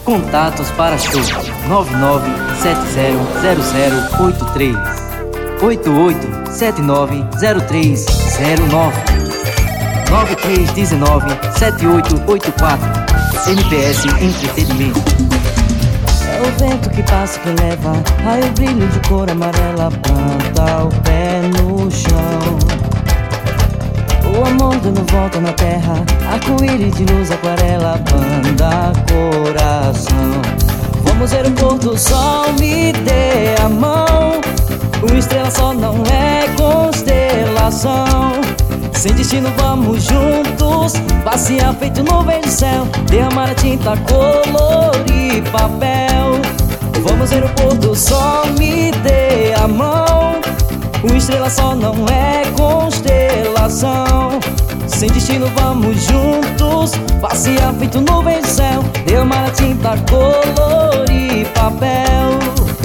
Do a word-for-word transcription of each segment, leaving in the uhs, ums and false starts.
Contatos para show nove nove sete zero zero zero oito três oito oito sete nove zero três zero nove nove três um nove sete oito oito quatro. M P S Entretenimento. É o vento que passa que leva raio, brilho de cor amarela, planta o pé no chão. O amor dando volta na terra, arco-íris de luz, aquarela, banda, coração. Vamos ver o pôr do sol, me dê a mão. Uma estrela só não é constelação. Sem destino vamos juntos, passear feito nuvem do céu, derramar a tinta, colorir papel. Vamos ver o pôr do sol, me dê a mão. Uma estrela só não é constelação. Sem destino vamos juntos, passear feito nuvem do céu, derramar a tinta, colorir papel.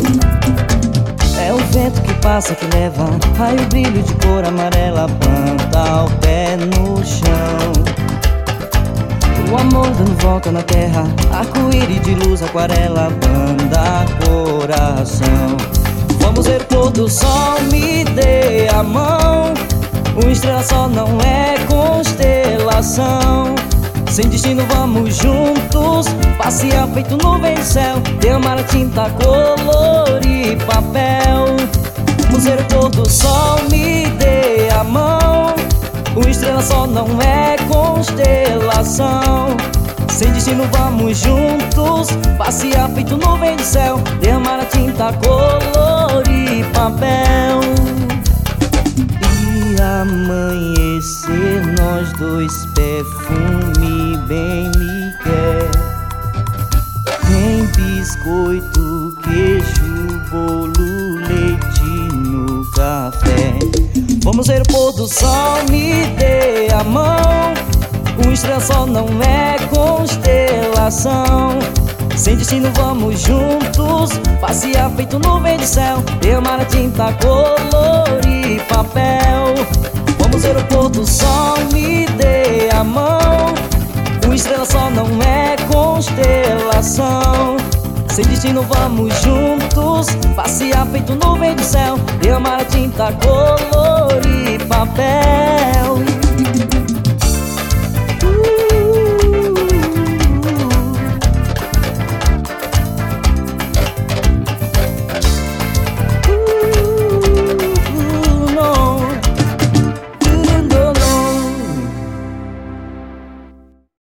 É o vento que passa que leva raio, brilho de cor amarela, planta o pé no chão. O amor dando volta na terra, arco-íris de luz, aquarela, banda, coração. Vamos ver o pôr do sol, me dê a mão. Uma estrela só não é constelação. Sem destino vamos juntos, passear feito nuvem do céu, derramar a tinta, colorir papel. Vamos ver o pôr do sol, me dê a mão. Uma estrela só não é constelação. Sem destino vamos juntos, passear feito nuvem do céu, derramar a tinta, colorir papel. E amanhecer nós dois, perfume bem me quer. Tem biscoito, queijo, bolo, leite no café. Vamos ver o pôr do sol, me dê a mão. Uma estrela só não é constelação. Sem destino vamos juntos, passear feito nuvem do céu, derramar a tinta, colorir papel. Vamos ver o pôr do sol, me dê a mão. Uma estrela só não é constelação. Sem destino vamos juntos, passear feito nuvem do céu, derramar a tinta, colorir papel.